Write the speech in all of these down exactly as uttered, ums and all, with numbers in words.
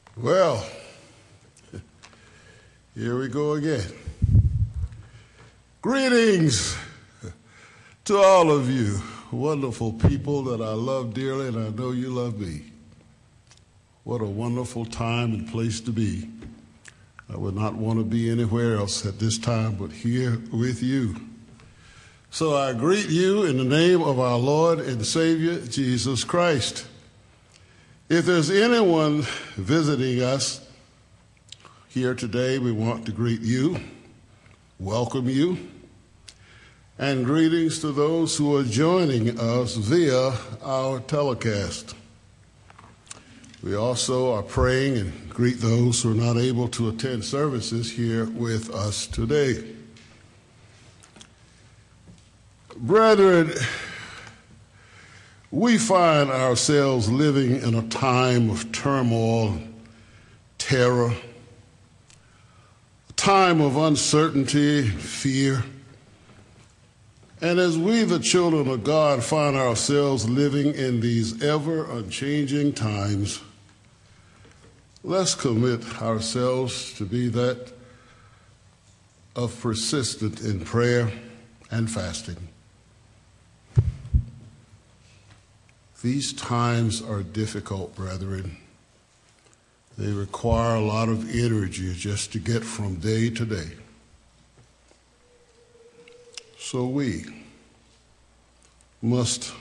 Well, here we go again. Greetings to all of you, wonderful people that I love dearly, and I know you love me. What a wonderful time and place to be. I would not want to be anywhere else at this time but here with you. So I greet you in the name of our Lord and Savior, Jesus Christ. If there's anyone visiting us here today, we want to greet you, welcome you, and greetings to those who are joining us via our telecast. We also are praying and greet those who are not able to attend services here with us today. Brethren, we find ourselves living in a time of turmoil, terror, a time of uncertainty, fear. And as we, the children of God, find ourselves living in these ever-unchanging times, let's commit ourselves to be that of persistent in prayer and fasting. These times are difficult, brethren. They require a lot of energy just to get from day to day. So we must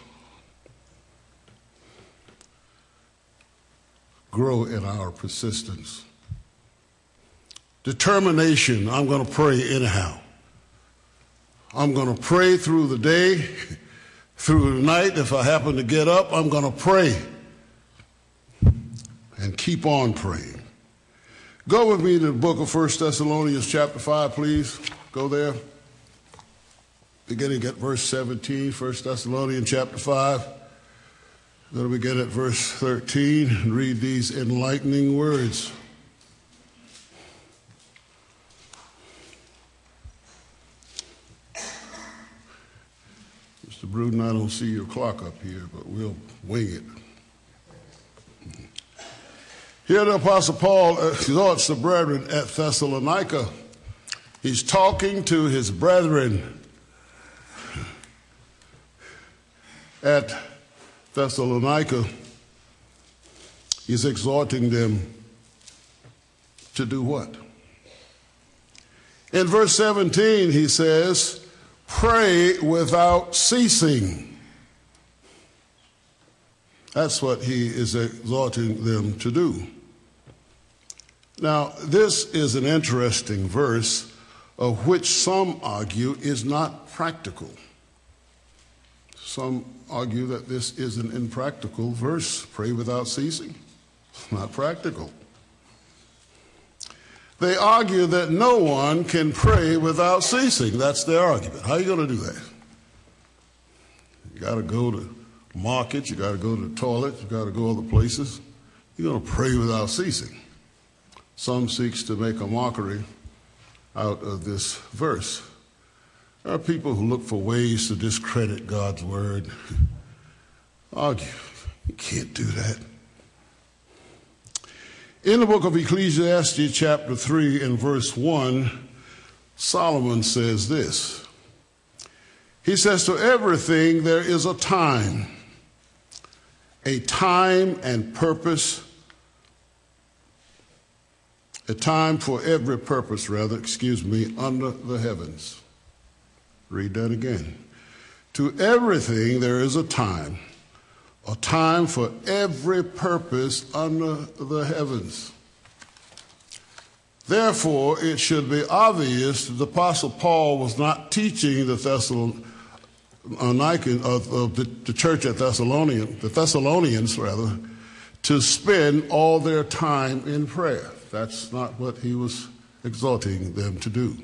grow in our persistence. Determination, I'm going to pray anyhow. I'm going to pray through the day. Through the night, if I happen to get up, I'm going to pray and keep on praying. Go with me to the book of First Thessalonians chapter five, please. Go there. Beginning at verse seventeen, First Thessalonians chapter five. We're going to begin at verse thirteen and read these enlightening words. Mister Bruden, I don't see your clock up here, but we'll wing it. Here the Apostle Paul exhorts the brethren at Thessalonica. He's talking to his brethren at Thessalonica. He's exhorting them to do what? In verse seventeen, he says, pray without ceasing. That's what he is exhorting them to do. Now, this is an interesting verse of which some argue is not practical. Some argue that this is an impractical verse. Pray without ceasing. It's not practical. They argue that no one can pray without ceasing. That's their argument. How are you going to do that? You got to go to market. You got to go to the toilet. You got to go other places. You're going to pray without ceasing. Some seeks to make a mockery out of this verse. There are people who look for ways to discredit God's word. Argue. You can't do that. In the book of Ecclesiastes, chapter three, and verse one, Solomon says this. He says, to everything there is a time, a time and purpose, a time for every purpose, rather, excuse me, under the heavens. Read that again. To everything there is a time, a time for every purpose under the heavens. Therefore, it should be obvious that the Apostle Paul was not teaching the Thessalonians, of, of the, the church at Thessalonian, the Thessalonians rather, to spend all their time in prayer. That's not what he was exhorting them to do.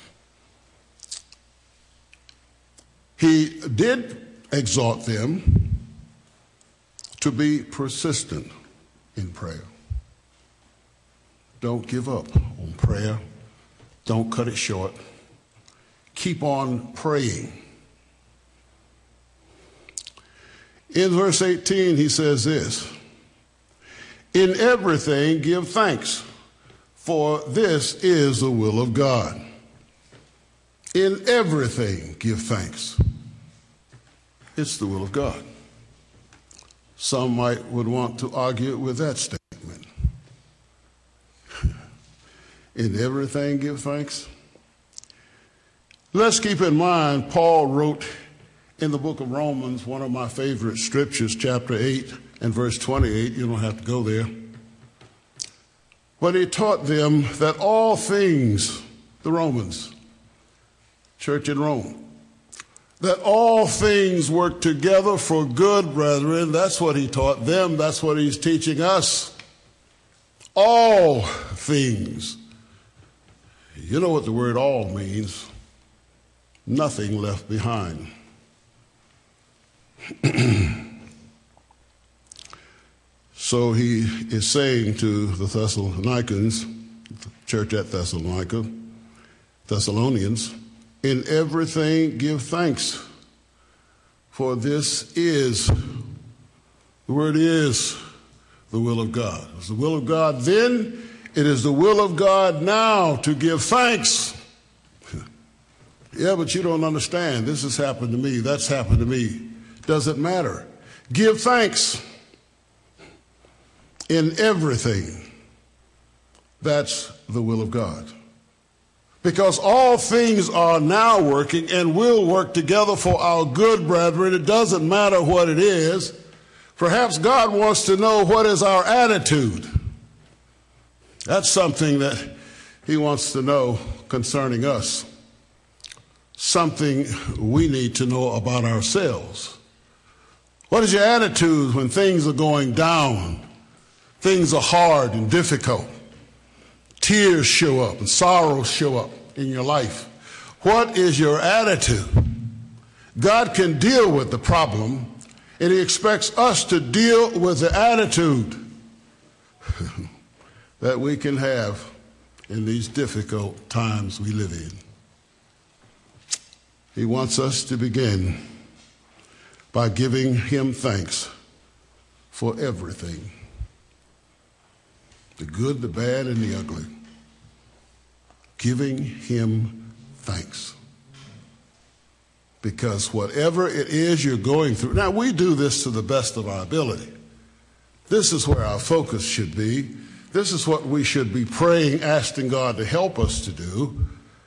He did exhort them to be persistent in prayer. Don't give up on prayer. Don't cut it short. Keep on praying. In verse eighteen, he says this, In everything give thanks, for this is the will of God. In everything give thanks. It's the will of God. Some might would want to argue with that statement. In everything give thanks. Let's keep in mind, Paul wrote in the book of Romans, one of my favorite scriptures, chapter eight and verse twenty-eight. You don't have to go there. But he taught them that all things, the Romans, church in Rome, that all things work together for good, brethren. That's what he taught them. That's what he's teaching us. All things. You know what the word all means. Nothing left behind. So he is saying to the Thessalonians, the church at Thessalonica, Thessalonians, in everything give thanks, for this is, the word is, the will of God. It's the will of God then, it is the will of God now to give thanks. Yeah, but you don't understand. This has happened to me. That's happened to me. Doesn't matter. Give thanks in everything. That's the will of God. Because all things are now working and will work together for our good, brethren. It doesn't matter what it is. Perhaps God wants to know what is our attitude. That's something that he wants to know concerning us. Something we need to know about ourselves. What is your attitude when things are going down? Things are hard and difficult. Tears show up and sorrows show up in your life. What is your attitude? God can deal with the problem, and he expects us to deal with the attitude that we can have in these difficult times we live in. He wants us to begin by giving him thanks for everything. The good, the bad, and the ugly. Giving him thanks. Because whatever it is you're going through, now we do this to the best of our ability. This is where our focus should be. This is what we should be praying, asking God to help us to do.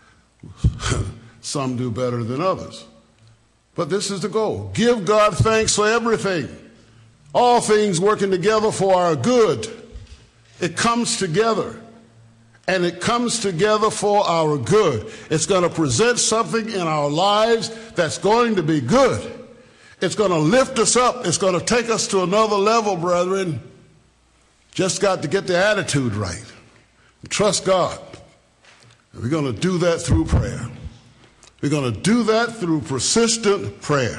Some do better than others. But this is the goal. Give God thanks for everything. All things working together for our good. It comes together. And it comes together for our good. It's going to present something in our lives that's going to be good. It's going to lift us up. It's going to take us to another level, brethren. Just got to get the attitude right. Trust God. And we're going to do that through prayer. We're going to do that through persistent prayer.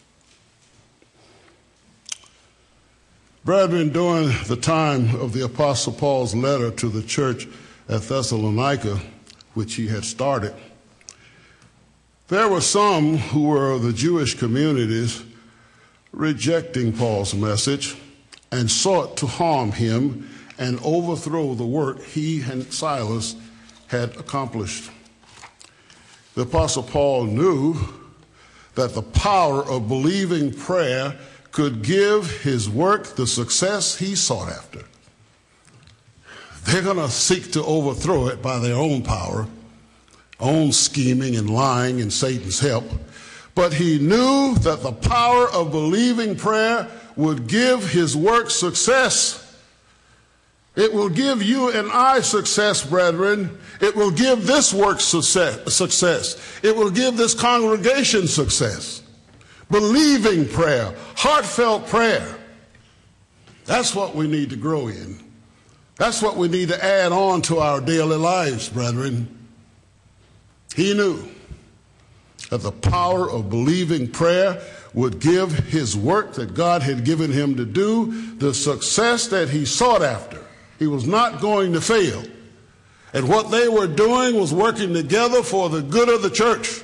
Brethren, during the time of the Apostle Paul's letter to the church at Thessalonica, which he had started, there were some who were the Jewish communities rejecting Paul's message and sought to harm him and overthrow the work he and Silas had accomplished. The Apostle Paul knew that the power of believing prayer could give his work the success he sought after. They're going to seek to overthrow it by their own power, own scheming and lying and Satan's help. But he knew that the power of believing prayer would give his work success. It will give you and I success, brethren. It will give this work success. It will give this congregation success. Believing prayer, heartfelt prayer. That's what we need to grow in. That's what we need to add on to our daily lives, brethren. He knew that the power of believing prayer would give his work that God had given him to do the success that he sought after. He was not going to fail. And what they were doing was working together for the good of the church.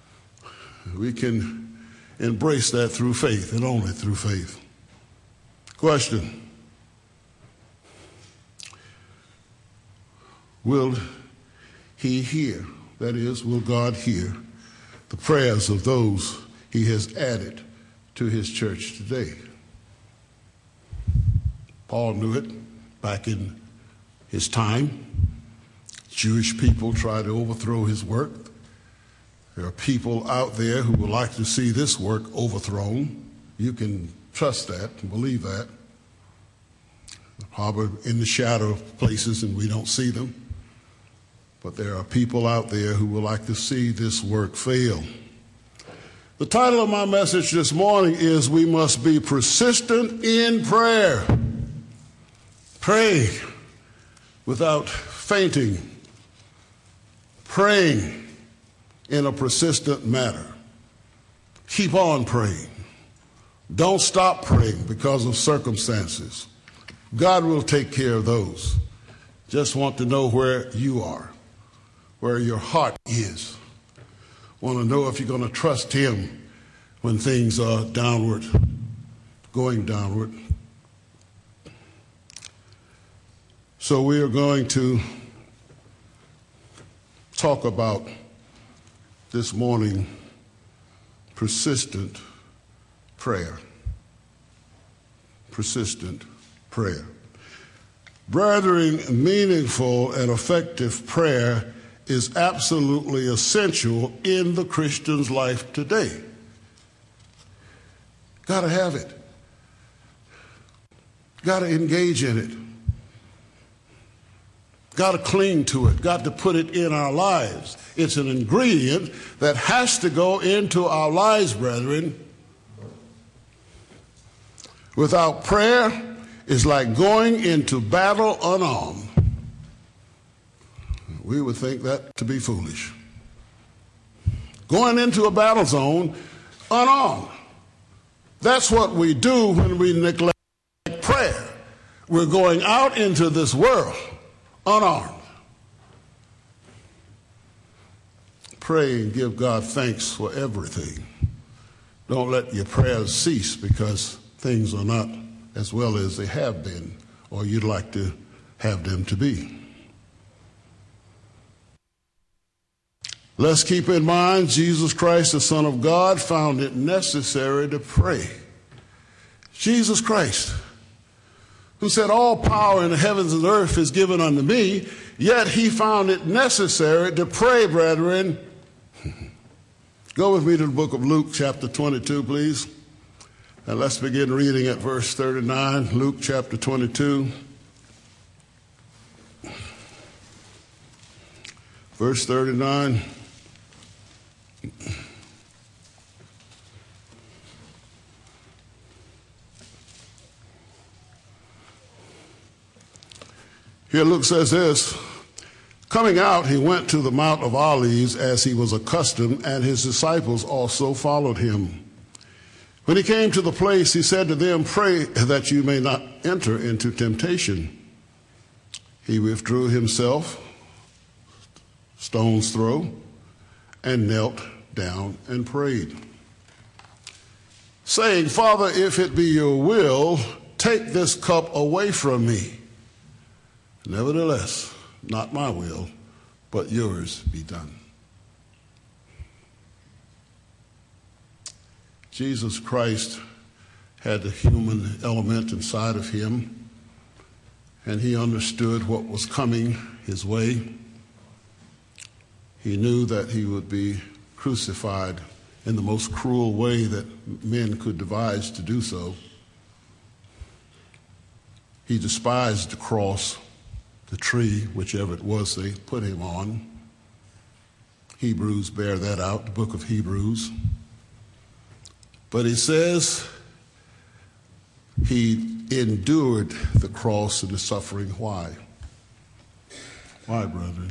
We can embrace that through faith and only through faith. Question. Will he hear, that is, will God hear the prayers of those he has added to his church today? Paul knew it back in his time. Jewish people tried to overthrow his work. There are people out there who would like to see this work overthrown. You can trust that and believe that. Probably in the shadow of places and we don't see them. But there are people out there who would like to see this work fail. The title of my message this morning is We Must Be Persistent in Prayer. Pray without fainting. Praying in a persistent manner. Keep on praying. Don't stop praying because of circumstances. God will take care of those. Just want to know where you are, where your heart is. Want to know if you're going to trust him when things are downward, going downward. So we are going to talk about this morning persistent prayer. Persistent prayer. Brethren, meaningful and effective prayer is absolutely essential in the Christian's life today. Got to have it. Got to engage in it. Got to cling to it. Got to put it in our lives. It's an ingredient that has to go into our lives, brethren. Without prayer, it's like going into battle unarmed. We would think that to be foolish. Going into a battle zone unarmed. That's what we do when we neglect prayer. We're going out into this world unarmed. Pray and give God thanks for everything. Don't let your prayers cease because things are not as well as they have been or you'd like to have them to be. Let's keep in mind Jesus Christ, the Son of God, found it necessary to pray. Jesus Christ, who said, all power in the heavens and earth is given unto me, yet he found it necessary to pray, brethren. Go with me to the book of Luke, chapter twenty-two, please. And let's begin reading at verse thirty-nine, Luke chapter twenty-two. Verse thirty-nine. Here Luke says this, coming out, he went to the Mount of Olives as he was accustomed, and his disciples also followed him. When he came to the place, he said to them, pray that you may not enter into temptation. He withdrew himself, stone's throw, and knelt down and prayed, saying, Father, if it be your will, take this cup away from me. Nevertheless, not my will, but yours be done. Jesus Christ had the human element inside of him, and he understood what was coming his way. He knew that he would be crucified in the most cruel way that men could devise to do so. He despised the cross, the tree, whichever it was they put him on. Hebrews bear that out, the book of Hebrews. But he says he endured the cross and the suffering. Why? Why, brethren?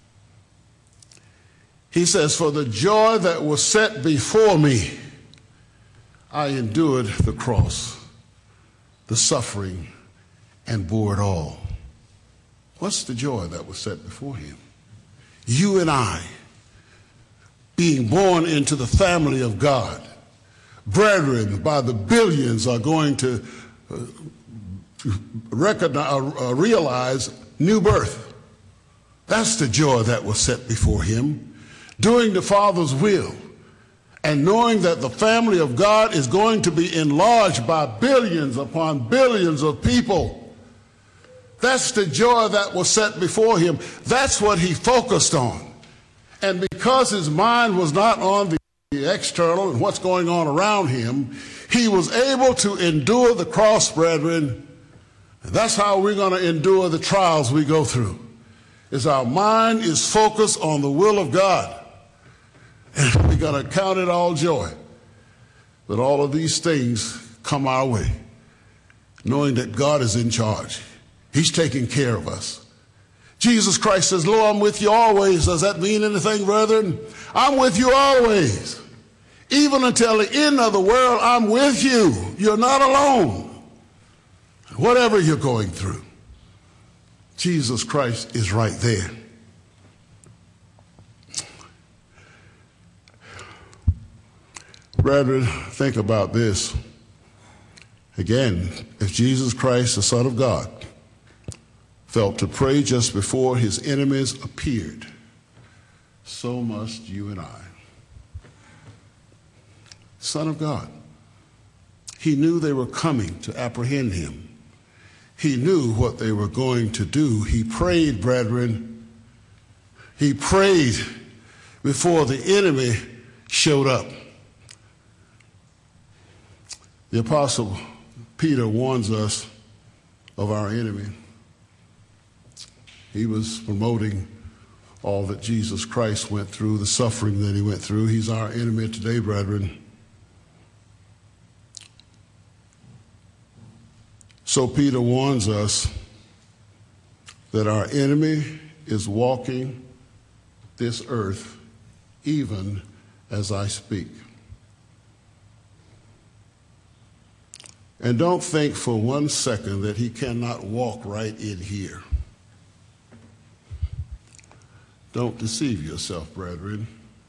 He says, for the joy that was set before me, I endured the cross, the suffering, and bore it all. What's the joy that was set before him? You and I, being born into the family of God, brethren by the billions are going to uh, recognize, uh, realize new birth. That's the joy that was set before him, doing the Father's will and knowing that the family of God is going to be enlarged by billions upon billions of people. That's the joy that was set before him. That's what he focused on. And because his mind was not on the external and what's going on around him, he was able to endure the cross, brethren. That's how we're going to endure the trials we go through, is our mind is focused on the will of God. And we're going to count it all joy. But all of these things come our way, knowing that God is in charge. He's taking care of us. Jesus Christ says, "Lo, I'm with you always." Does that mean anything, brethren? I'm with you always. Even until the end of the world, I'm with you. You're not alone. Whatever you're going through, Jesus Christ is right there. Brethren, think about this. Again, if Jesus Christ, the Son of God, felt to pray just before his enemies appeared, so must you and I. Son of God. He knew they were coming to apprehend him. He knew what they were going to do. He prayed, brethren. He prayed before the enemy showed up. The Apostle Peter warns us of our enemy. He was promoting all that Jesus Christ went through, the suffering that he went through. He's our enemy today, brethren. So Peter warns us that our enemy is walking this earth even as I speak. And don't think for one second that he cannot walk right in here. Don't deceive yourself, brethren.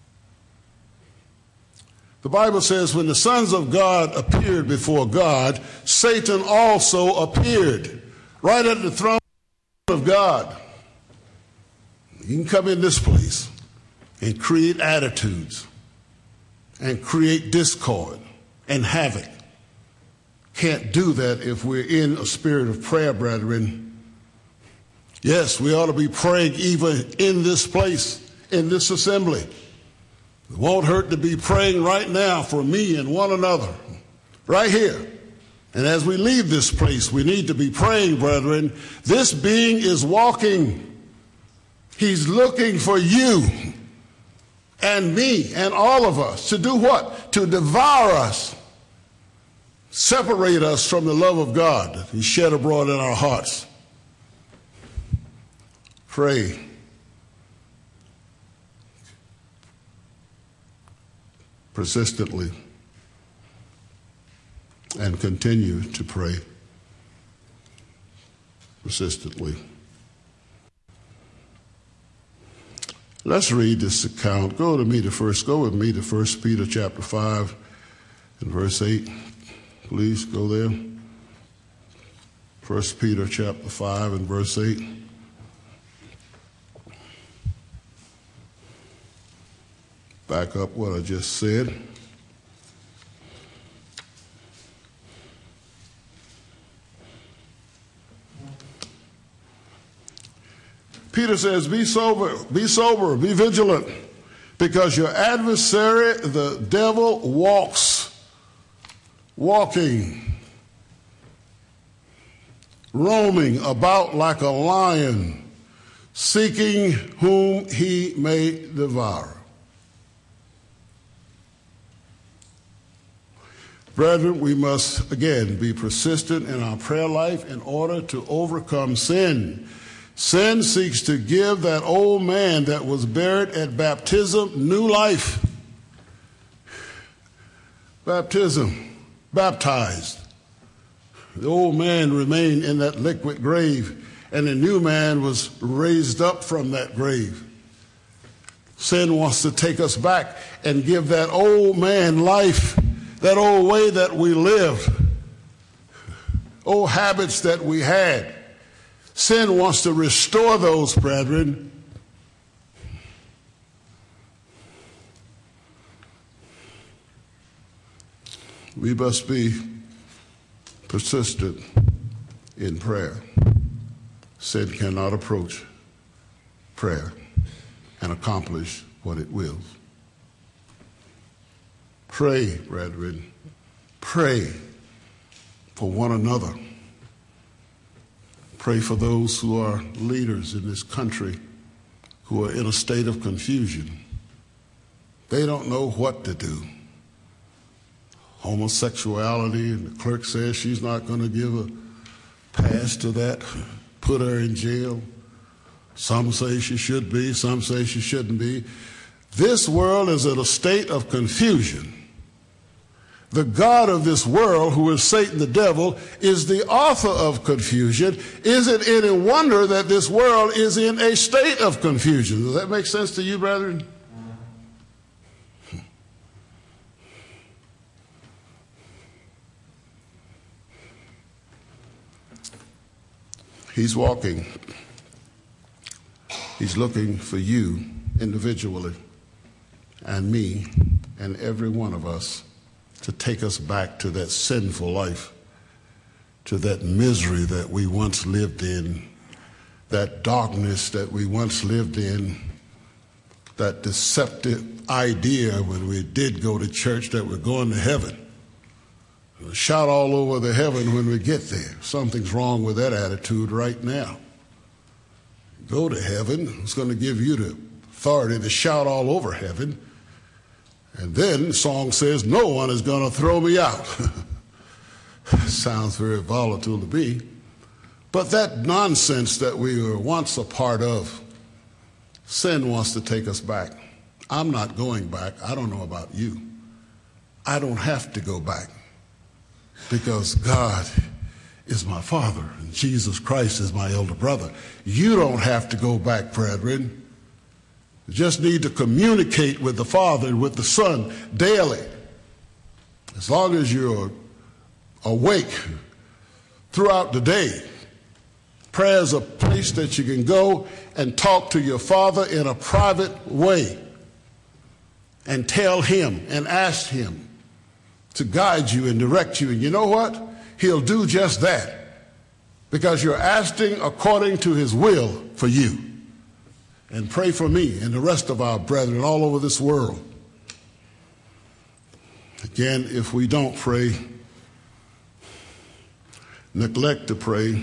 The Bible says when the sons of God appeared before God, Satan also appeared right at the throne of God. You can come in this place and create attitudes and create discord and havoc. Can't do that if we're in a spirit of prayer, brethren. Yes, we ought to be praying even in this place, in this assembly. It won't hurt to be praying right now for me and one another, right here. And as we leave this place, we need to be praying, brethren. This being is walking. He's looking for you and me and all of us to do what? To devour us. Separate us from the love of God that he shed abroad in our hearts. Pray. Persistently. And continue to pray. Persistently. Let's read this account. Go to me to first. Go with me to First Peter chapter five and verse eight. Please go there. First Peter chapter five and verse eight. Back up what I just said. Peter says, be sober, be sober, be vigilant, because your adversary, the devil, walks Walking, roaming about like a lion, seeking whom he may devour. Brethren, we must, again, be persistent in our prayer life in order to overcome sin. Sin seeks to give that old man that was buried at baptism new life. Baptism. Baptized. The old man remained in that liquid grave, and the new man was raised up from that grave. Sin wants to take us back and give that old man life, that old way that we lived. old habits that we had. Sin wants to restore those, brethren. We must be persistent in prayer. Sin cannot approach prayer and accomplish what it wills. Pray, brethren. Pray for one another. Pray for those who are leaders in this country who are in a state of confusion. They don't know what to do. Homosexuality, and the clerk says she's not going to give a pass to that, put her in jail. Some say she should be, some say she shouldn't be. This world is in a state of confusion. The God of this world, who is Satan the devil, is the author of confusion. Is it any wonder that this world is in a state of confusion? Does that make sense to you, brethren? He's walking. He's looking for you individually and me and every one of us to take us back to that sinful life, to that misery that we once lived in, that darkness that we once lived in, that deceptive idea when we did go to church that we're going to heaven. We'll shout all over the heaven when we get there. Something's wrong with that attitude right now. Go to heaven. It's going to give you the authority to shout all over heaven. And then the song says, no one is going to throw me out. Sounds very volatile to me. But that nonsense that we were once a part of, sin wants to take us back. I'm not going back. I don't know about you. I don't have to go back because God is my Father and Jesus Christ is my elder brother. You don't have to go back, brethren. You just need to communicate with the Father and with the Son daily. As long as you're awake throughout the day, prayer is a place that you can go and talk to your Father in a private way and tell Him and ask Him to guide you and direct you. And you know what? He'll do just that because you're asking according to His will for you. And pray for me and the rest of our brethren all over this world. Again, if we don't pray, neglect to pray,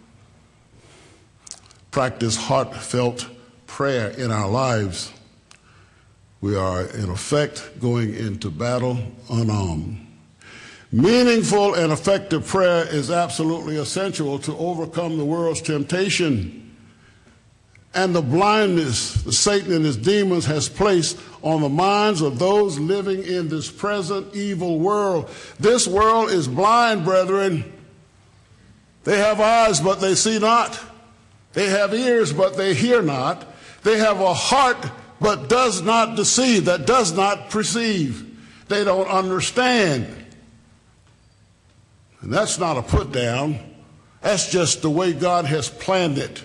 practice heartfelt prayer in our lives, we are in effect going into battle unarmed. Meaningful and effective prayer is absolutely essential to overcome the world's temptation and the blindness that Satan and his demons has placed on the minds of those living in this present evil world. This world is blind, brethren. They have eyes, but they see not. They have ears, but they hear not. They have a heart, but does not deceive, that does not perceive. They don't understand. And that's not a put down. That's just the way God has planned it.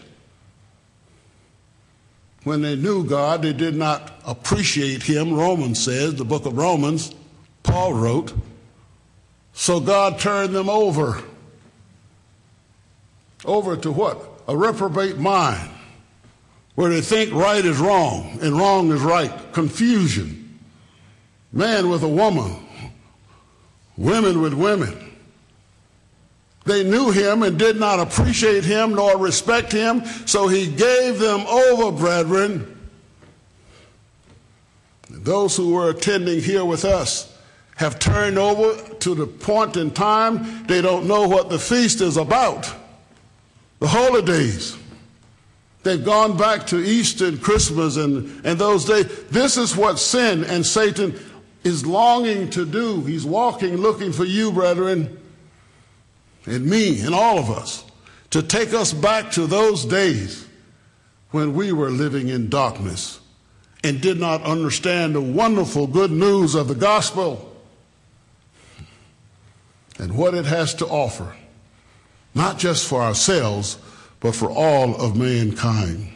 When they knew God, they did not appreciate Him. Romans says, the book of Romans, Paul wrote. So God turned them over. Over to what? A reprobate mind, where they think right is wrong and wrong is right. Confusion. Man with a woman. Women with women. They knew Him and did not appreciate Him nor respect Him, so He gave them over, brethren. Those who were attending here with us have turned over to the point in time they don't know what the feast is about. The holy days. They've gone back to Easter and Christmas and, and those days. This is what sin and Satan is longing to do. He's walking looking for you, brethren, and me and all of us, to take us back to those days when we were living in darkness and did not understand the wonderful good news of the gospel and what it has to offer. not just for ourselves, but for all of mankind.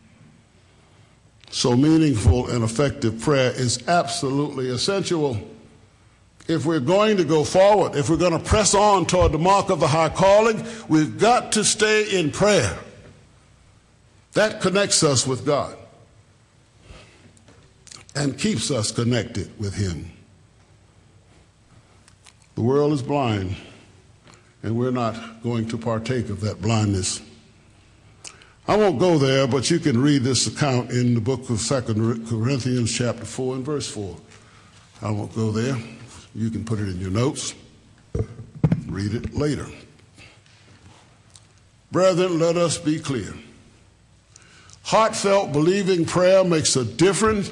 So meaningful and effective prayer is absolutely essential. If we're going to go forward, if we're going to press on toward the mark of the high calling, we've got to stay in prayer. That connects us with God and keeps us connected with Him. The world is blind, and we're not going to partake of that blindness. I won't go there, but you can read this account in the book of Second Corinthians chapter four and verse four. I won't go there. You can put it in your notes. Read it later. Brethren, let us be clear. Heartfelt, believing prayer makes a difference.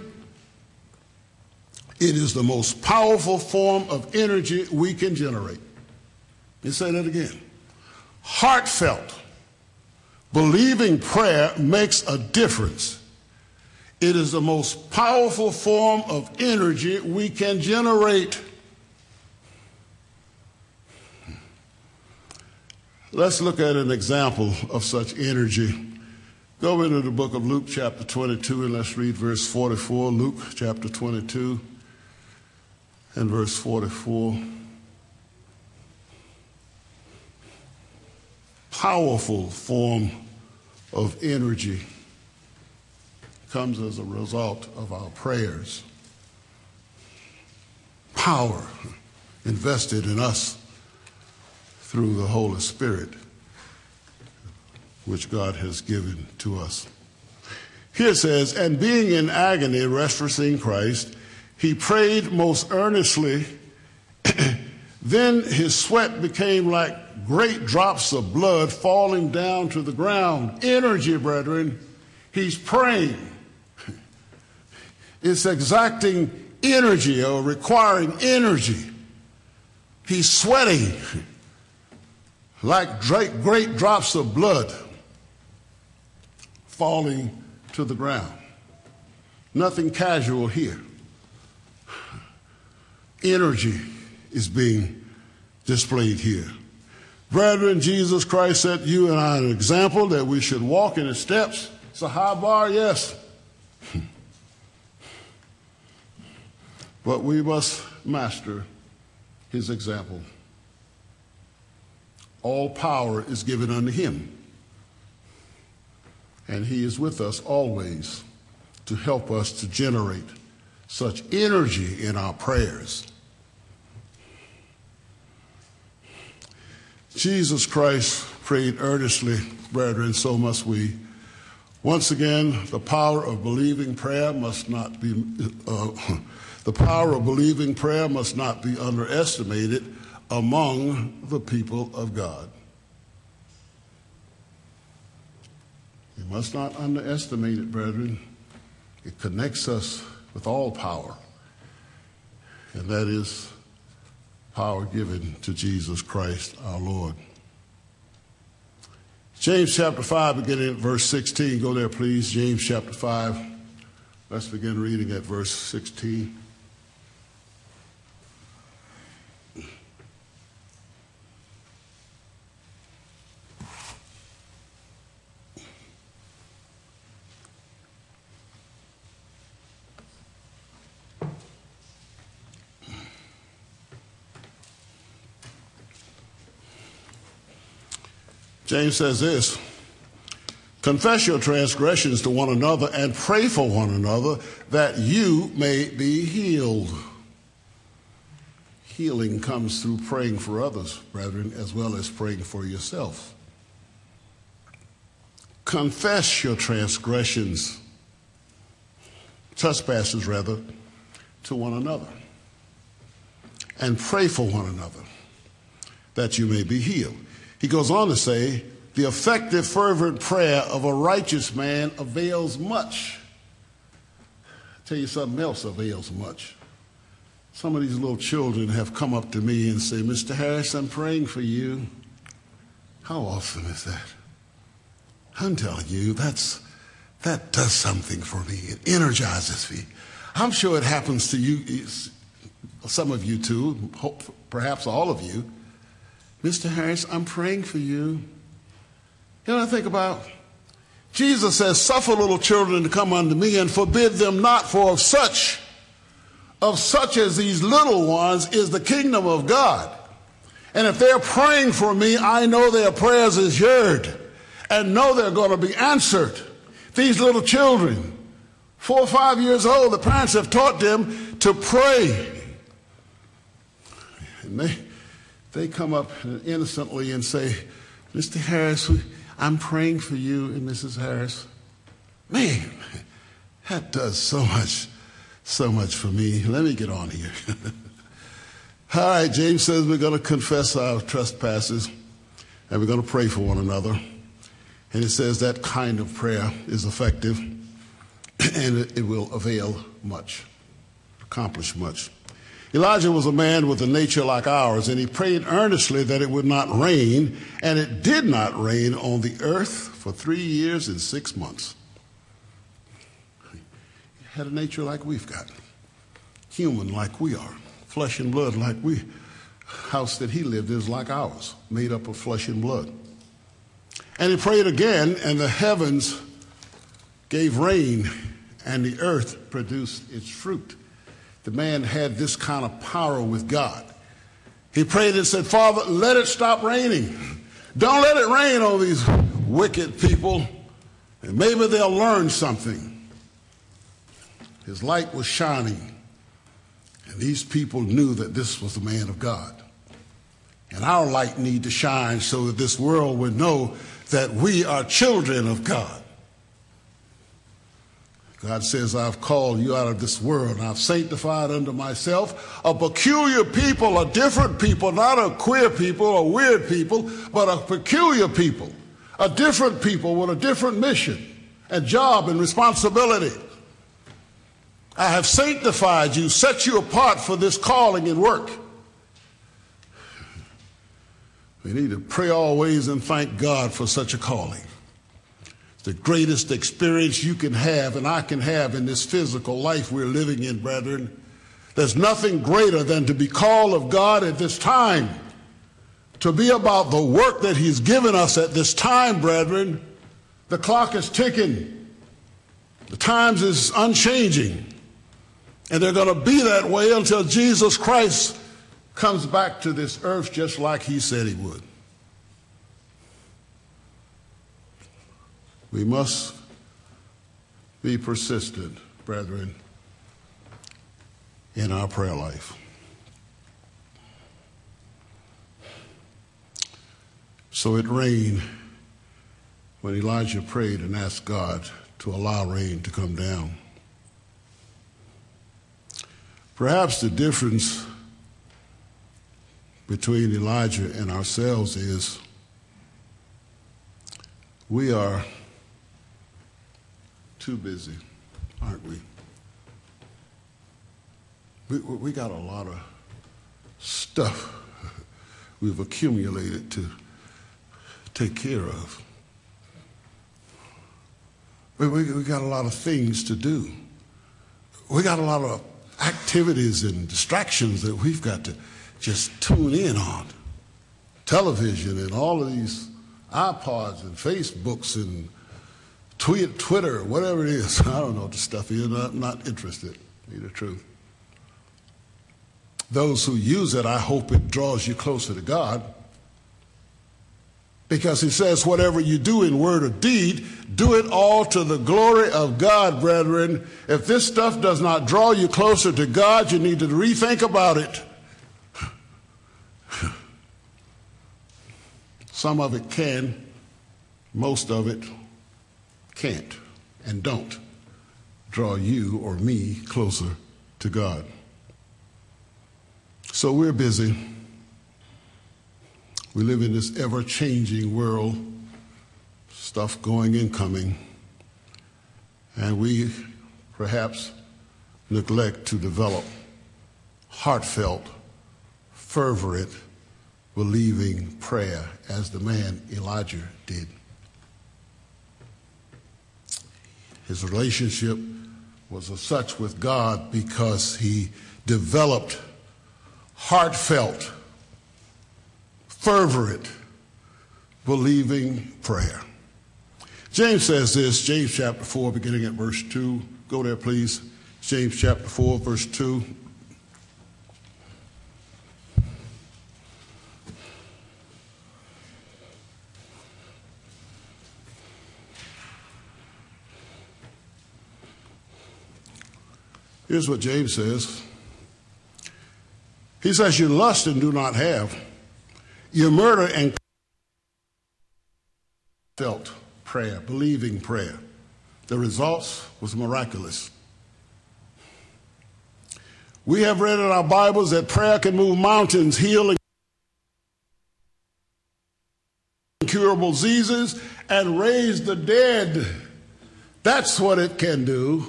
It is the most powerful form of energy we can generate. Let me say that again. Heartfelt, believing prayer makes a difference. It is the most powerful form of energy we can generate. Let's look at an example of such energy. Go into the book of Luke chapter twenty-two and let's read verse forty-four. Luke chapter twenty-two and verse forty-four. Powerful form of energy comes as a result of our prayers. Power invested in us through the Holy Spirit, which God has given to us. Here it says, and being in agony, referencing Christ, he prayed most earnestly. Then his sweat became like great drops of blood falling down to the ground. Energy, brethren. He's praying. It's exacting energy or requiring energy. He's sweating like great, great drops of blood falling to the ground. Nothing casual here. Energy is being displayed here. Brethren, Jesus Christ set you and I an example that we should walk in his steps. It's a high bar, yes. But we must master his example. All power is given unto him, and he is with us always to help us to generate such energy in our prayers. Jesus Christ prayed earnestly, brethren, so must we. Once again, the power of believing prayer must not be uh, the power of believing prayer must not be underestimated among the people of God. We must not underestimate it, brethren. It connects us with all power, and that is power given to Jesus Christ our Lord. James chapter five, beginning at verse sixteen. Go there, please. James chapter five. Let's begin reading at verse sixteen. James says this, confess your transgressions to one another and pray for one another that you may be healed. Healing comes through praying for others, brethren, as well as praying for yourself. Confess your transgressions, trespasses rather, to one another and pray for one another that you may be healed. He goes on to say, the effective, fervent prayer of a righteous man avails much. I'll tell you something else avails much. Some of these little children have come up to me and say, Mister Harris, I'm praying for you. How awesome is that? I'm telling you, that's that does something for me. It energizes me. I'm sure it happens to you, some of you too, perhaps all of you. Mister Harris, I'm praying for you. You know what I think about? Jesus says, suffer little children to come unto me and forbid them not, for of such, of such as these little ones is the kingdom of God. And if they're praying for me, I know their prayers is heard and know they're going to be answered. These little children, four or five years old, the parents have taught them to pray. And they, they come up innocently and say, Mister Harris, I'm praying for you and Missus Harris. Man, that does so much, so much for me. Let me get on here. All right, James says we're going to confess our trespasses and we're going to pray for one another. And it says that kind of prayer is effective and it, it will avail much, accomplish much. Elijah was a man with a nature like ours, and he prayed earnestly that it would not rain, and it did not rain on the earth for three years and six months. He had a nature like we've got, human like we are, flesh and blood like we. House that he lived in is like ours, made up of flesh and blood. And he prayed again, and the heavens gave rain, and the earth produced its fruit. The man had this kind of power with God. He prayed and said, Father, let it stop raining. Don't let it rain on these wicked people, and maybe they'll learn something. His light was shining, and these people knew that this was the man of God. And our light need to shine so that this world would know that we are children of God. God says, I've called you out of this world, and I've sanctified unto myself a peculiar people, a different people, not a queer people, a weird people, but a peculiar people, a different people with a different mission and job and responsibility. I have sanctified you, set you apart for this calling and work. We need to pray always and thank God for such a calling. The greatest experience you can have and I can have in this physical life we're living in, brethren. There's nothing greater than to be called of God at this time, to be about the work that he's given us at this time, brethren. The clock is ticking. The times is unchanging. And they're going to be that way until Jesus Christ comes back to this earth just like he said he would. We must be persistent, brethren, in our prayer life. So it rained when Elijah prayed and asked God to allow rain to come down. Perhaps the difference between Elijah and ourselves is we are too busy, aren't we? We, we got a lot of stuff we've accumulated to take care of. We, we, we got a lot of things to do. We got a lot of activities and distractions that we've got to just tune in on. Television and all of these iPods and Facebooks and tweet, Twitter, whatever it is. I don't know what the stuff is. I'm not interested, to tell you the truth. Those who use it, I hope it draws you closer to God. Because he says, whatever you do in word or deed, do it all to the glory of God, brethren. If this stuff does not draw you closer to God, you need to rethink about it. Some of it can, most of it can't and don't draw you or me closer to God. So we're busy. We live in this ever-changing world, stuff going and coming, and we perhaps neglect to develop heartfelt, fervent, believing prayer as the man Elijah did. His relationship was as such with God because he developed heartfelt, fervent, believing prayer. James says this, James chapter four, beginning at verse two. Go there, please. James chapter four, verse two. Here's what James says. He says, you lust and do not have. You murder and felt prayer, believing prayer. The results was miraculous. We have read in our Bibles that prayer can move mountains, heal incurable diseases, and raise the dead. That's what it can do.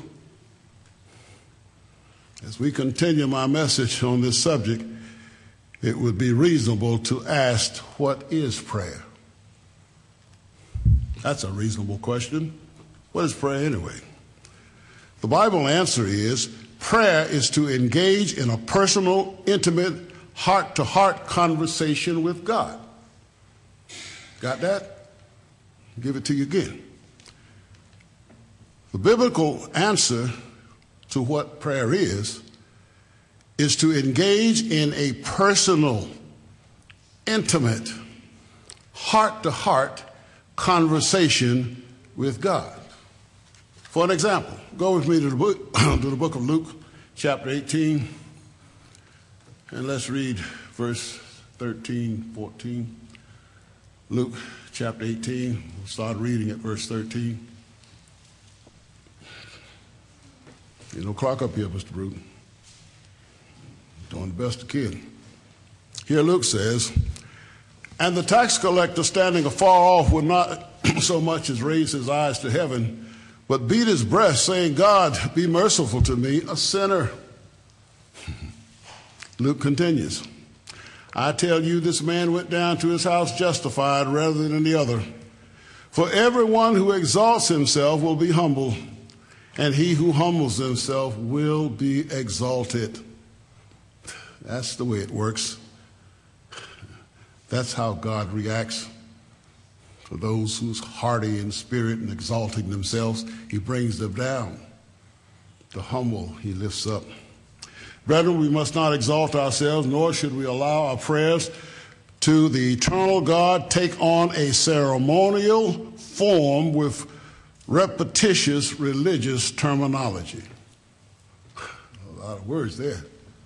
As we continue my message on this subject, it would be reasonable to ask, what is prayer? That's a reasonable question. What is prayer anyway? The Bible answer is, prayer is to engage in a personal, intimate, heart-to-heart conversation with God. Got that? I'll give it to you again. The biblical answer to what prayer is, is to engage in a personal, intimate, heart-to-heart conversation with God. For an example, go with me to the book, to the book of Luke, chapter eighteen, and let's read verse thirteen, fourteen. Luke, chapter eighteen, we'll start reading at verse thirteen. You know, clock up here, Mister Bruton. Doing the best I can. Here Luke says, and the tax collector standing afar off would not so much as raise his eyes to heaven, but beat his breast, saying, God, be merciful to me, a sinner. Luke continues, I tell you, this man went down to his house justified rather than the other. For everyone who exalts himself will be humble, and he who humbles himself will be exalted. That's the way it works. That's how God reacts to those who's hearty in spirit and exalting themselves. He brings them down. The humble he lifts up. Brethren, we must not exalt ourselves, nor should we allow our prayers to the eternal God take on a ceremonial form with repetitious religious terminology. A lot of words there.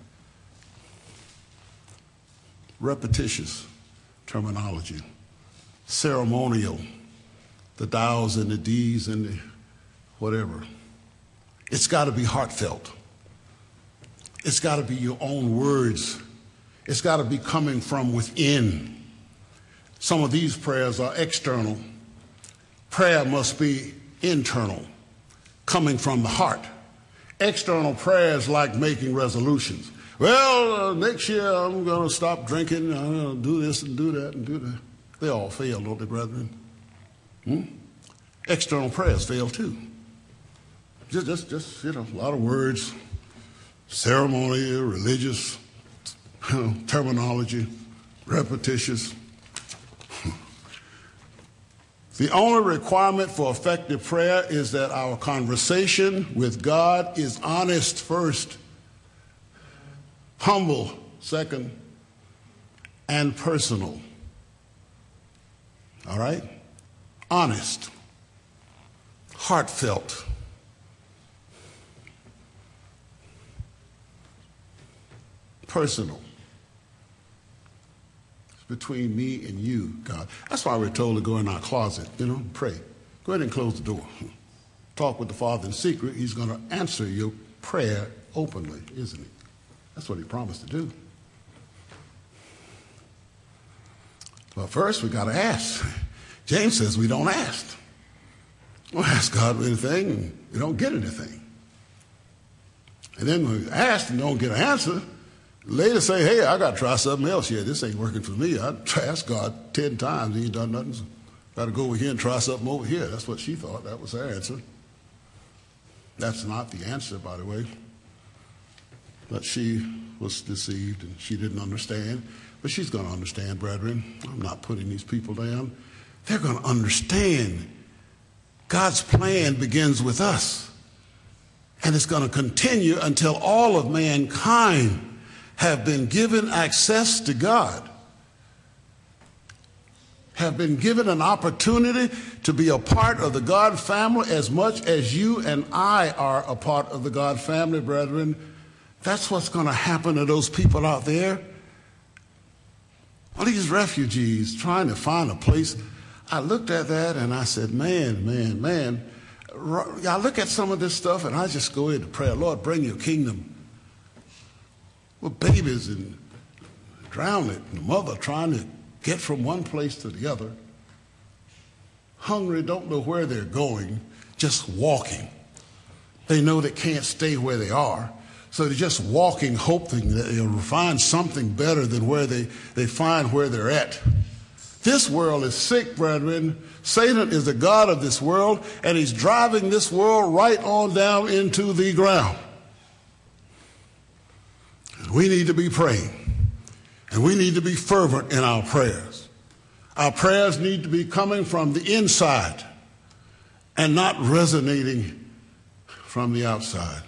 Repetitious terminology. Ceremonial. The thous and the dees and the whatever. It's got to be heartfelt. It's got to be your own words. It's got to be coming from within. Some of these prayers are external. Prayer must be internal, coming from the heart. External prayers like making resolutions. Well, uh, next year I'm going to stop drinking. I'm going to do this and do that and do that. They all fail, don't they, brethren? Hmm? External prayers fail too. Just, just, just, you know, a lot of words, ceremonial, religious terminology, repetitious. The only requirement for effective prayer is that our conversation with God is honest first, humble second, and personal. All right? Honest, heartfelt, personal. Between me and you, God. That's why we're told to go in our closet, you know, pray. Go ahead and close the door. Talk with the Father in secret. He's going to answer your prayer openly, isn't he? That's what he promised to do. But first, we got to ask. James says we don't ask. We don't ask God for anything, and we don't get anything. And then when we ask and don't get an answer, later say, hey, I got to try something else here. This ain't working for me. I asked God ten times. He ain't done nothing. So got to go over here and try something over here. That's what she thought. That was her answer. That's not the answer, by the way. But she was deceived and she didn't understand. But she's going to understand, brethren. I'm not putting these people down. They're going to understand God's plan begins with us. And it's going to continue until all of mankind have been given access to God, have been given an opportunity to be a part of the God family as much as you and I are a part of the God family, brethren. That's what's going to happen to those people out there. All these refugees trying to find a place. I looked at that and I said, man, man, man. I look at some of this stuff and I just go into prayer. Lord, bring your kingdom. Well, babies and drowning, and the mother trying to get from one place to the other. Hungry, don't know where they're going, just walking. They know they can't stay where they are. So they're just walking, hoping that they'll find something better than where they, they find where they're at. This world is sick, brethren. Satan is the god of this world, and he's driving this world right on down into the ground. And we need to be praying, and we need to be fervent in our prayers. Our prayers need to be coming from the inside and not resonating from the outside.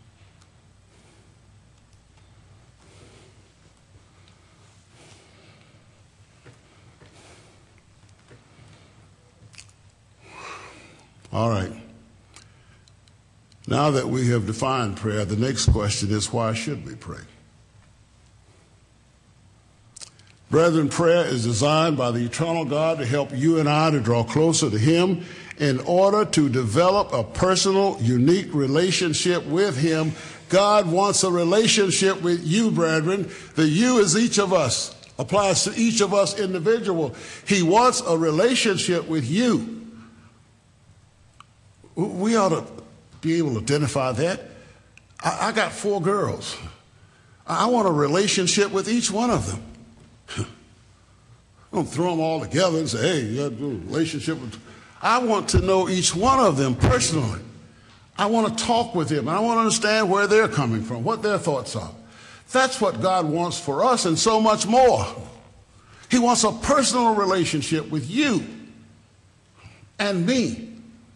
All right. Now that we have defined prayer, the next question is, why should we pray? Brethren, prayer is designed by the eternal God to help you and I to draw closer to Him in order to develop a personal, unique relationship with Him. God wants a relationship with you, brethren. The you is each of us, applies to each of us individual. He wants a relationship with you. We ought to be able to identify that. I, I got four girls. I want a relationship with each one of them. I don't throw them all together and say, hey, you got to do a relationship with. I want to know each one of them personally. I want to talk with them. I want to understand where they're coming from, what their thoughts are. That's what God wants for us and so much more. He wants a personal relationship with you and me.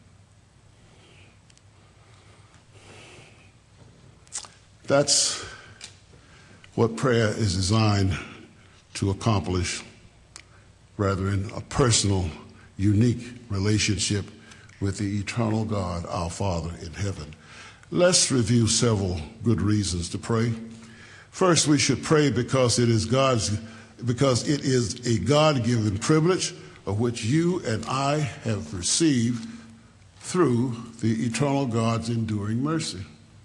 That's what prayer is designed to accomplish, brethren, a personal, unique relationship with the eternal God, our Father in heaven. Let's review several good reasons to pray. First, we should pray because it is God's, because it is a God-given privilege of which you and I have received through the eternal God's enduring mercy.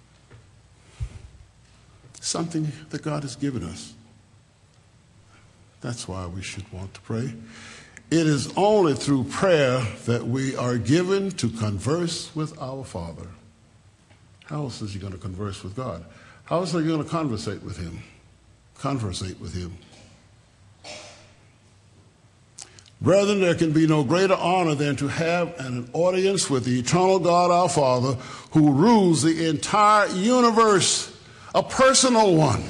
Something that God has given us. That's why we should want to pray. It is only through prayer that we are given to converse with our Father. How else is he going to converse with God? How else are you going to conversate with him? Conversate with him. Brethren, there can be no greater honor than to have an audience with the eternal God our Father, who rules the entire universe. A personal one.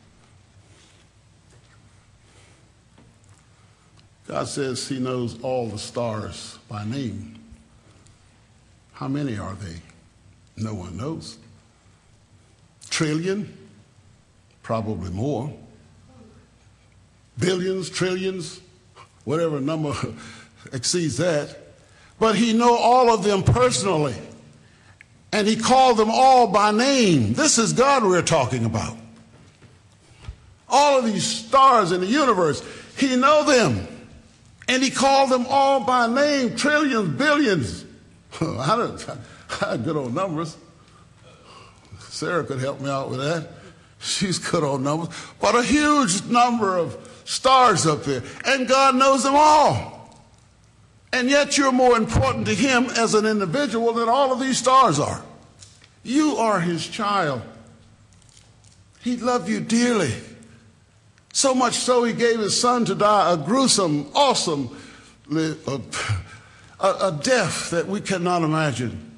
God says he knows all the stars by name. How many are they? No one knows. Trillion? Probably more. Billions, trillions, whatever number exceeds that. But he knows all of them personally. And he called them all by name. This is God we're talking about. All of these stars in the universe, he knows them. And he called them all by name, trillions, billions. I don't, I had good on numbers. Sarah could help me out with that. She's good on numbers. But a huge number of stars up there. And God knows them all. And yet you're more important to him as an individual than all of these stars are. You are his child. He loved you dearly. So much so he gave his son to die a gruesome, awesome a, a death that we cannot imagine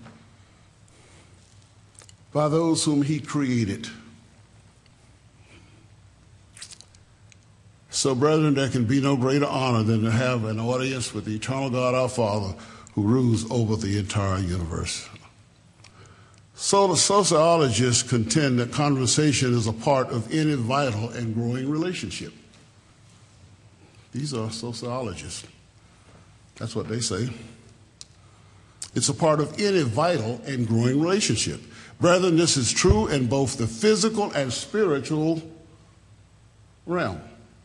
by those whom he created. So, brethren, there can be no greater honor than to have an audience with the eternal God our Father who rules over the entire universe. So the sociologists contend that conversation is a part of any vital and growing relationship. These are sociologists. That's what they say. It's a part of any vital and growing relationship. Brethren, this is true in both the physical and spiritual realm.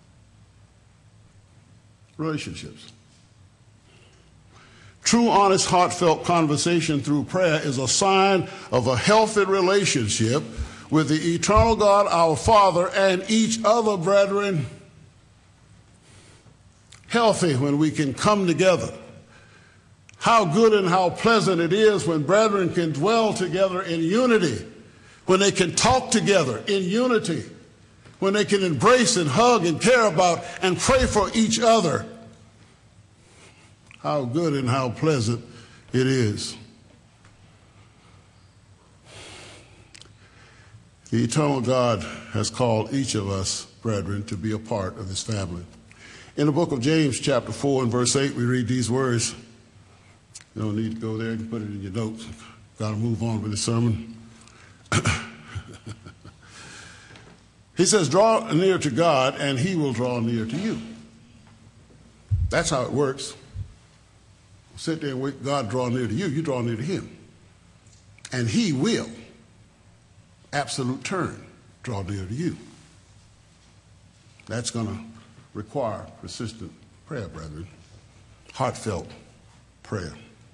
Relationships. True, honest, heartfelt conversation through prayer is a sign of a healthy relationship with the eternal God, our Father, and each other, brethren. Healthy when we can come together. How good and how pleasant it is when brethren can dwell together in unity, when they can talk together in unity, when they can embrace and hug and care about and pray for each other. How good and how pleasant it is. The eternal God has called each of us, brethren, to be a part of his family. In the book of James, chapter four and verse eight, we read these words. You don't need to go there. You can put it in your notes. Got to move on with the sermon. He says, draw near to God, and he will draw near to you. That's how it works. Sit there and wait, God draw near to you, you draw near to him. And he will, absolute turn, draw near to you. That's going to require persistent prayer, brethren. Heartfelt prayer.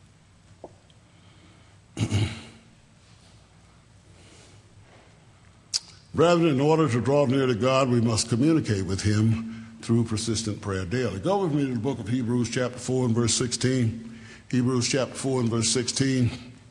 Brethren, in order to draw near to God, we must communicate with him through persistent prayer daily. Go with me to the book of Hebrews chapter four and verse sixteen. Hebrews chapter four and verse sixteen.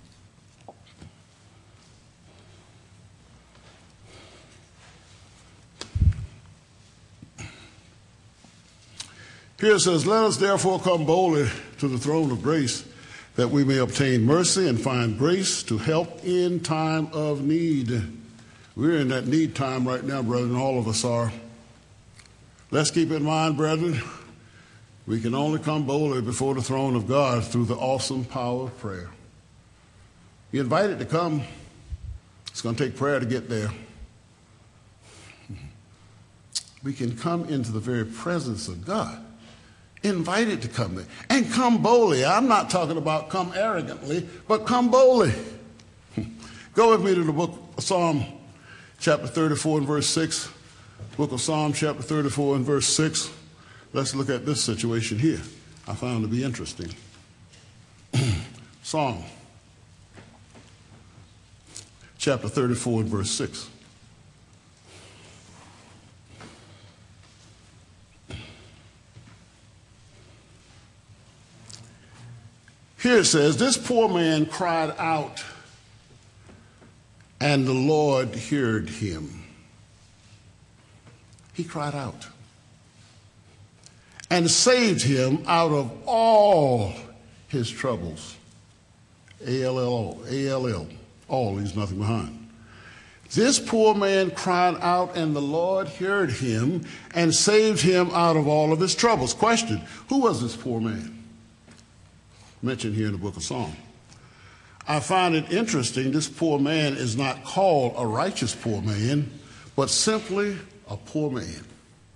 Here it says, let us therefore come boldly to the throne of grace, that we may obtain mercy and find grace to help in time of need. We're in that need time right now, brethren. All of us are. Let's keep in mind, brethren, we can only come boldly before the throne of God through the awesome power of prayer. You're invited to come. It's going to take prayer to get there. We can come into the very presence of God. Invited to come there. And come boldly. I'm not talking about come arrogantly, but come boldly. Go with me to the book of Psalm chapter thirty-four and verse six. Book of Psalm chapter thirty-four and verse six. Let's look at this situation here. I found to be interesting. Psalm chapter thirty-four and verse six. Here it says, this poor man cried out, and the Lord heard him. He cried out and saved him out of all his troubles. A L L O, A L L, all, leaves nothing behind. This poor man cried out, and the Lord heard him and saved him out of all of his troubles. Question, who was this poor man? Mentioned here in the book of Psalms. I find it interesting, this poor man is not called a righteous poor man, but simply a poor man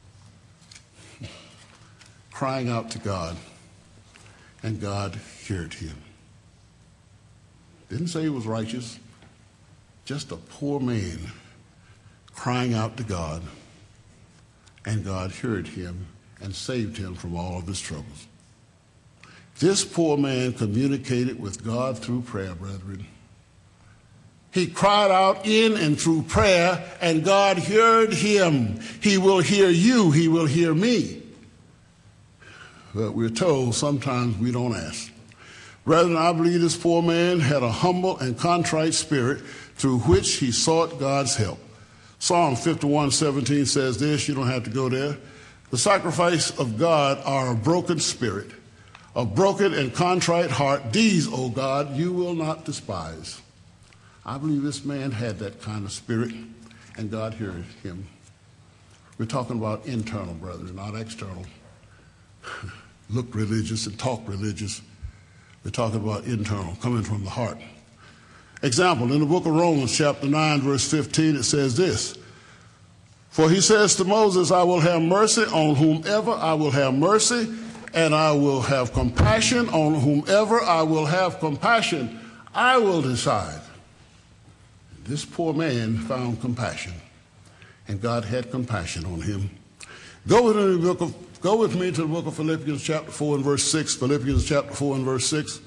crying out to God, and God heard him. Didn't say he was righteous, just a poor man crying out to God, and God heard him and saved him from all of his troubles. This poor man communicated with God through prayer, brethren. He cried out in and through prayer, and God heard him. He will hear you. He will hear me. But we're told sometimes we don't ask. Brethren, I believe this poor man had a humble and contrite spirit through which he sought God's help. Psalm fifty-one seventeen says this. You don't have to go there. The sacrifice of God are a broken spirit, a broken and contrite heart. These, O God, you will not despise. I believe this man had that kind of spirit, and God heard him. We're talking about internal, brethren, not external. Look religious and talk religious. We're talking about internal, coming from the heart. Example, in the book of Romans, chapter nine, verse fifteen, it says this. For he says to Moses, I will have mercy on whomever I will have mercy, and I will have compassion on whomever I will have compassion. I will decide. This poor man found compassion, and God had compassion on him. Go with me to the book of, go with me to the book of Philippians chapter four and verse six. Philippians chapter four and verse six.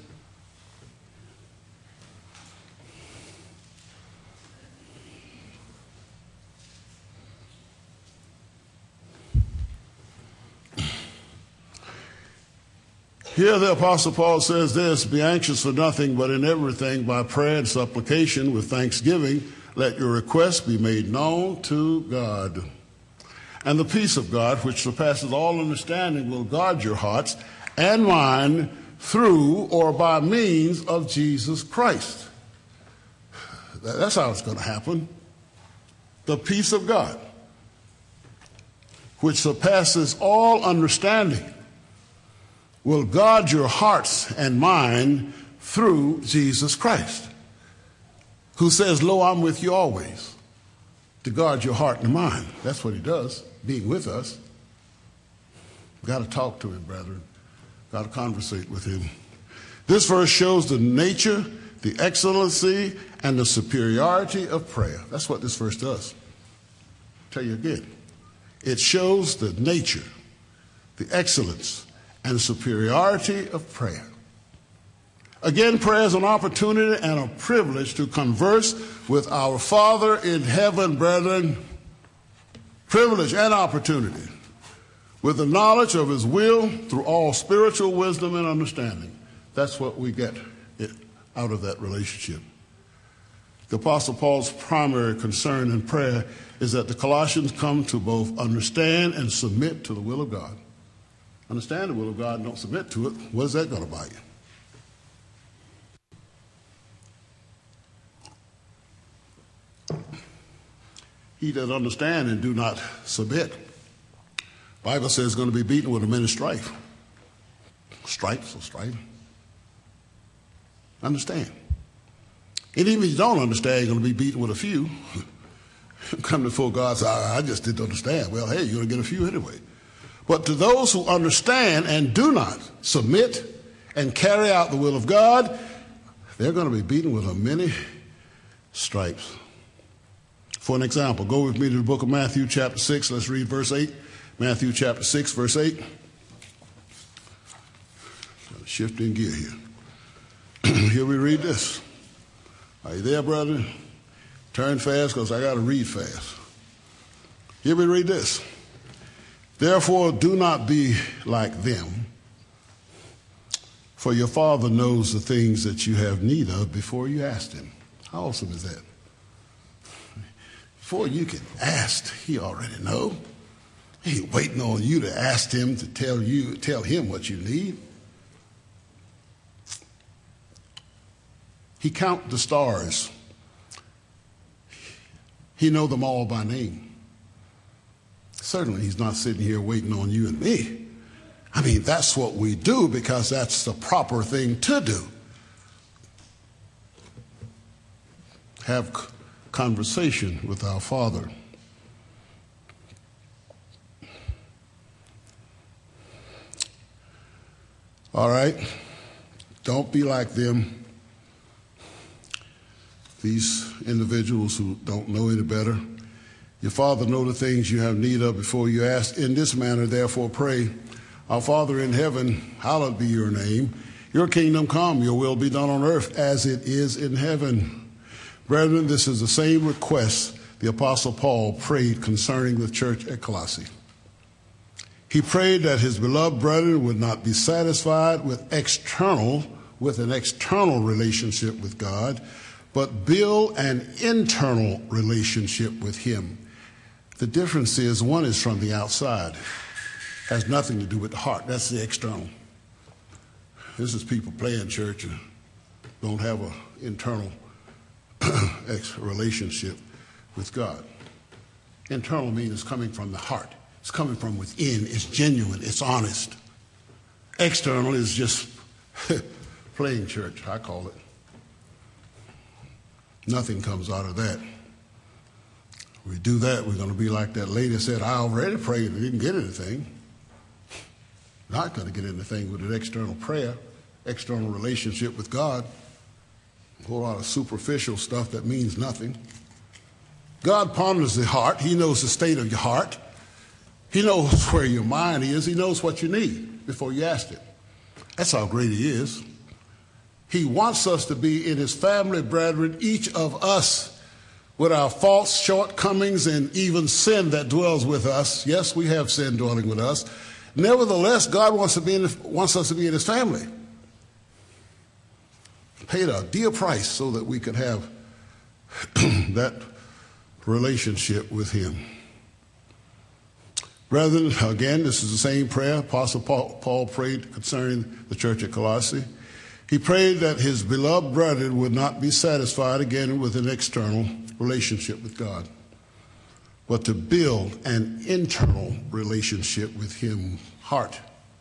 Here the Apostle Paul says this, be anxious for nothing, but in everything by prayer and supplication with thanksgiving, let your requests be made known to God. And the peace of God, which surpasses all understanding, will guard your hearts and mind through or by means of Jesus Christ. That's how it's going to happen. The peace of God, which surpasses all understanding, will guard your hearts and mind through Jesus Christ, who says, lo, I'm with you always, to guard your heart and mind. That's what he does, being with us. We've got to talk to him, brethren. Got to conversate with him. This verse shows the nature, the excellency, and the superiority of prayer. That's what this verse does. I'll tell you again. It shows the nature, the excellence, and superiority of prayer. Again, prayer is an opportunity and a privilege to converse with our Father in heaven, brethren. Privilege and opportunity with the knowledge of his will through all spiritual wisdom and understanding. That's what we get out of that relationship. The Apostle Paul's primary concern in prayer is that the Colossians come to both understand and submit to the will of God. Understand the will of God and don't submit to it, what is that going to buy you? He that understand and do not submit, the Bible says is going to be beaten with a many strife. Stripes or strife. Understand. And even if you don't understand, you're going to be beaten with a few. Come before God and say, I just didn't understand. Well, hey, you're going to get a few anyway. But to those who understand and do not submit and carry out the will of God, they're going to be beaten with a many stripes. For an example, go with me to the book of Matthew chapter six. Let's read verse eight. Matthew chapter six, verse eight. Shifting gear here. Here we read this. Are you there, brother? Turn fast because I got to read fast. Here we read this. Therefore, do not be like them, for your Father knows the things that you have need of before you ask him. How awesome is that? Before you can ask, he already knows. He ain't waiting on you to ask him to tell you, tell him what you need. He count the stars. He know them all by name. Certainly he's not sitting here waiting on you and me. I mean, that's what we do because that's the proper thing to do. Have conversation with our Father. All right? Don't be like them. These individuals who don't know any better. Your Father knows the things you have need of before you ask. In this manner, therefore, pray, our Father in heaven, hallowed be your name. Your kingdom come, your will be done on earth as it is in heaven. Brethren, this is the same request the Apostle Paul prayed concerning the church at Colossae. He prayed that his beloved brethren would not be satisfied with external, with an external relationship with God, but build an internal relationship with him. The difference is one is from the outside. Has nothing to do with the heart. That's the external. This is people playing church and don't have an internal relationship with God. Internal means it's coming from the heart. It's coming from within. It's genuine. It's honest. External is just playing church, I call it. Nothing comes out of that. We do that, we're going to be like that lady said, I already prayed and didn't get anything. Not going to get anything with an external prayer, external relationship with God. A whole lot of superficial stuff that means nothing. God ponders the heart. He knows the state of your heart. He knows where your mind is. He knows what you need before you ask it. That's how great he is. He wants us to be in his family, brethren, each of us, with our faults, shortcomings, and even sin that dwells with us. Yes, we have sin dwelling with us. Nevertheless, God wants to be in, wants us to be in his family. Paid a dear price so that we could have that relationship with him. Brethren, again, this is the same prayer Apostle Paul, Paul prayed concerning the church at Colossae. He prayed that his beloved brethren would not be satisfied again with an external relationship with God, but to build an internal relationship with him, heart.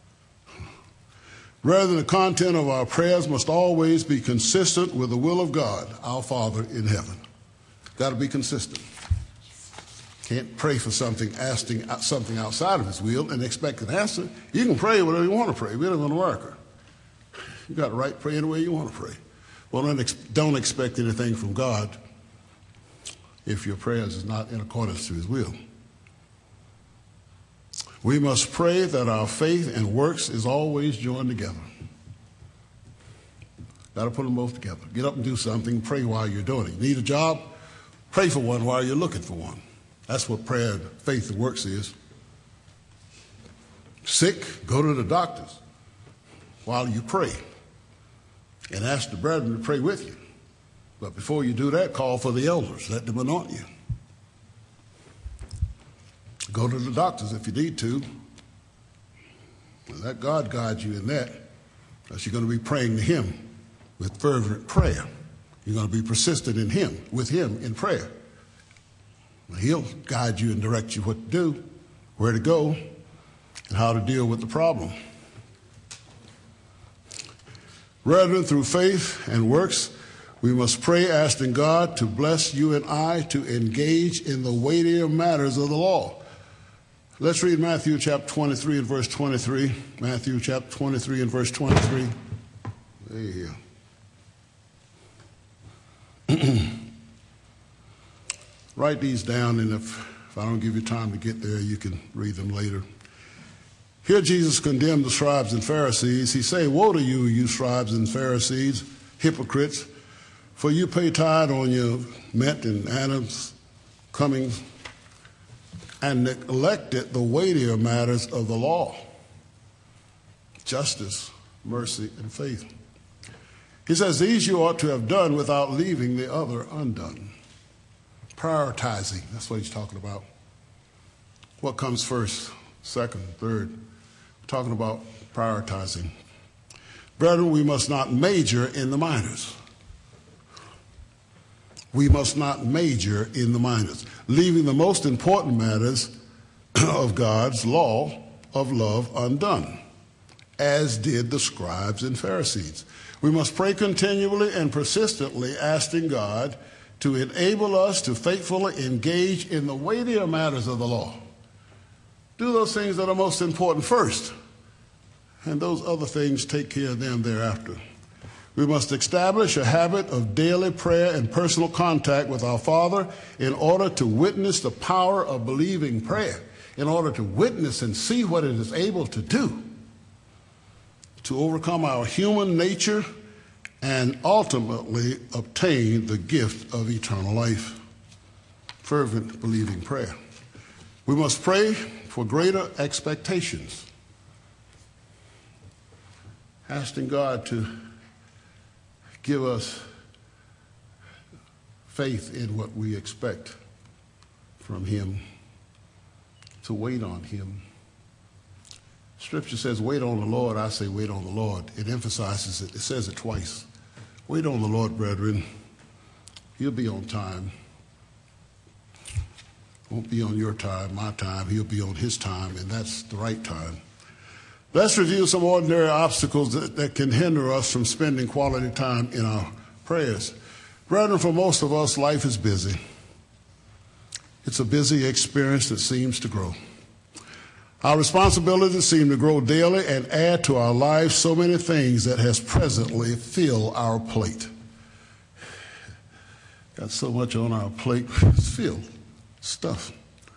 Rather, the content of our prayers must always be consistent with the will of God, our Father in heaven. Got to be consistent. Can't pray for something, asking something outside of his will and expect an answer. You can pray whatever you want to pray. We're not going to work. You got a right to pray any way you want to pray. Well, don't, ex- don't expect anything from God if your prayers is not in accordance to his will. We must pray that our faith and works is always joined together. Got to put them both together. Get up and do something. Pray while you're doing it. You need a job? Pray for one while you're looking for one. That's what prayer, faith, and works is. Sick? Go to the doctors while you pray. And ask the brethren to pray with you. But before you do that, call for the elders. Let them anoint you. Go to the doctors if you need to. And let God guide you in that. Because you're going to be praying to him with fervent prayer. You're going to be persistent in him, with him in prayer. He'll guide you and direct you what to do, where to go, and how to deal with the problem. Brethren, through faith and works, we must pray asking God to bless you and I to engage in the weightier matters of the law. Let's read Matthew chapter twenty-three and verse twenty-three. Matthew chapter twenty-three and verse twenty-three. There you go. Write these down, and if, if I don't give you time to get there, you can read them later. Here Jesus condemned the scribes and Pharisees. He said, woe to you, you scribes and Pharisees, hypocrites, for you pay tithe on your mint and anise, cummings, and neglected the weightier matters of the law, justice, mercy, and faith. He says, these you ought to have done without leaving the other undone. Prioritizing, that's what he's talking about. What comes first, second, third? We're talking about prioritizing. Brethren, we must not major in the minors. We must not major in the minors, leaving the most important matters of God's law of love undone, as did the scribes and Pharisees. We must pray continually and persistently, asking God to enable us to faithfully engage in the weightier matters of the law. Do those things that are most important first, and those other things, take care of them thereafter. We must establish a habit of daily prayer and personal contact with our Father in order to witness the power of believing prayer, in order to witness and see what it is able to do to overcome our human nature and ultimately obtain the gift of eternal life. Fervent believing prayer. We must pray for greater expectations, asking God to give us faith in what we expect from him, to wait on him. Scripture says, wait on the Lord. I say, wait on the Lord. It emphasizes it. It says it twice. Wait on the Lord, brethren. He'll be on time. Won't be on your time, my time. He'll be on his time, and that's the right time. Let's review some ordinary obstacles that, that can hinder us from spending quality time in our prayers. Brethren, for most of us, life is busy. It's a busy experience that seems to grow. Our responsibilities seem to grow daily and add to our lives so many things that has presently filled our plate. Got so much on our plate, it's filled. Stuff.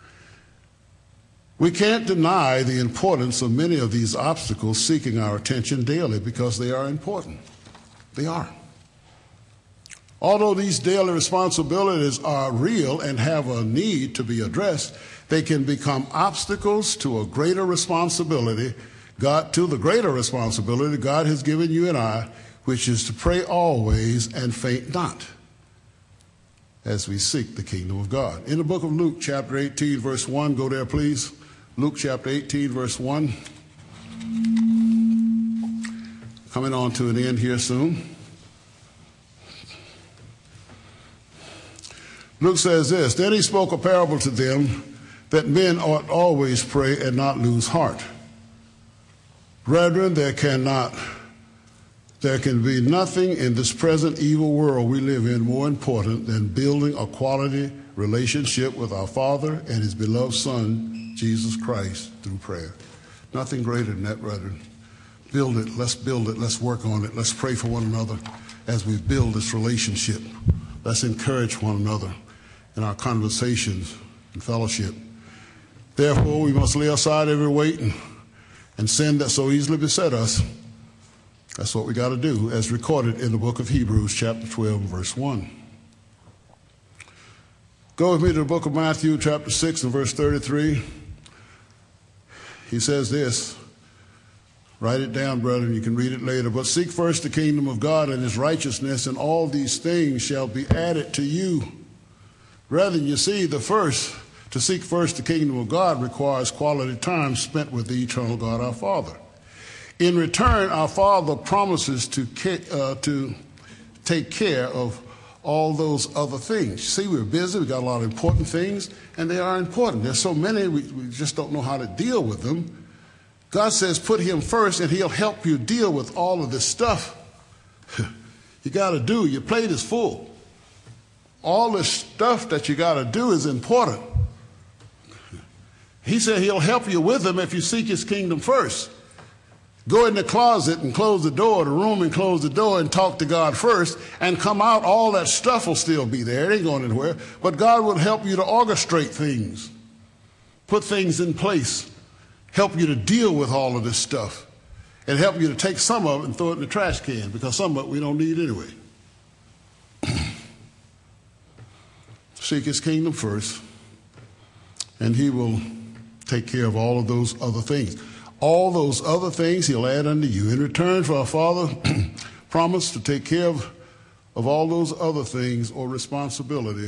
We can't deny the importance of many of these obstacles seeking our attention daily because they are important. They are. Although these daily responsibilities are real and have a need to be addressed, they can become obstacles to a greater responsibility, God, to the greater responsibility God has given you and I, which is to pray always and faint not, as we seek the kingdom of God. In the book of Luke, chapter eighteen, verse one, go there, please. Luke, chapter eighteen, verse one. Coming on to an end here soon. Luke says this, then he spoke a parable to them that men ought always pray and not lose heart. Brethren, there cannot There can be nothing in this present evil world we live in more important than building a quality relationship with our Father and his beloved Son, Jesus Christ, through prayer. Nothing greater than that, brethren. Build it. Let's build it. Let's work on it. Let's pray for one another as we build this relationship. Let's encourage one another in our conversations and fellowship. Therefore, we must lay aside every weight and, and sin that so easily beset us. That's what we got to do, as recorded in the book of Hebrews, chapter twelve, verse one. Go with me to the book of Matthew, chapter six, and verse thirty-three. He says this. Write it down, brethren. You can read it later. But seek first the kingdom of God and his righteousness, and all these things shall be added to you. Brethren, you see, the first, to seek first the kingdom of God requires quality time spent with the eternal God our Father. In return, our Father promises to, uh, to take care of all those other things. See, we're busy. We've got a lot of important things, and they are important. There's so many, we, we just don't know how to deal with them. God says put him first, and he'll help you deal with all of this stuff you got to do. Your plate is full. All this stuff that you got to do is important. He said he'll help you with them if you seek his kingdom first. Go in the closet and close the door, the room, and close the door and talk to God first, and come out, all that stuff will still be there. It ain't going anywhere. But God will help you to orchestrate things, put things in place, help you to deal with all of this stuff, and help you to take some of it and throw it in the trash can, because some of it we don't need anyway. Seek his kingdom first, and he will take care of all of those other things. All those other things he'll add unto you. In return, for our Father promised to take care of, of all those other things or responsibility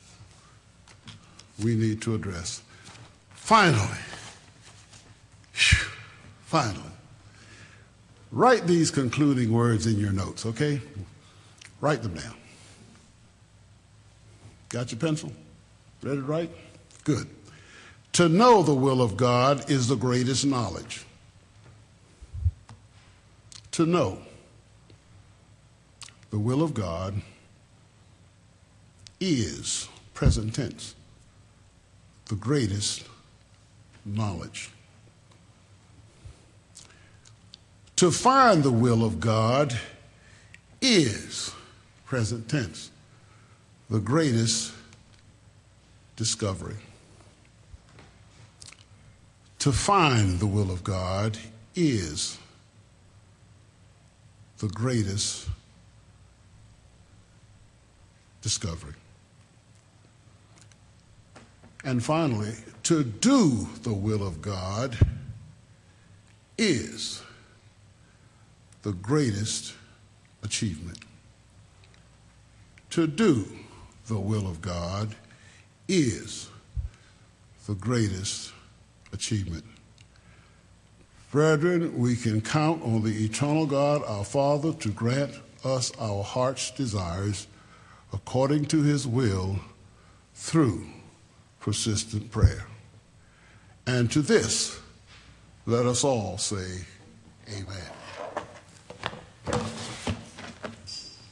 we need to address. Finally, whew, finally, write these concluding words in your notes, okay? Write them down. Got your pencil? Ready to write? Good. To know the will of God is the greatest knowledge. To know the will of God is, present tense, the greatest knowledge. To find the will of God is, present tense, the greatest discovery. To find the will of God is the greatest discovery. And finally, to do the will of God is the greatest achievement. To do the will of God is the greatest achievement. Brethren, we can count on the eternal God, our Father, to grant us our heart's desires according to his will through persistent prayer. And to this, let us all say, amen.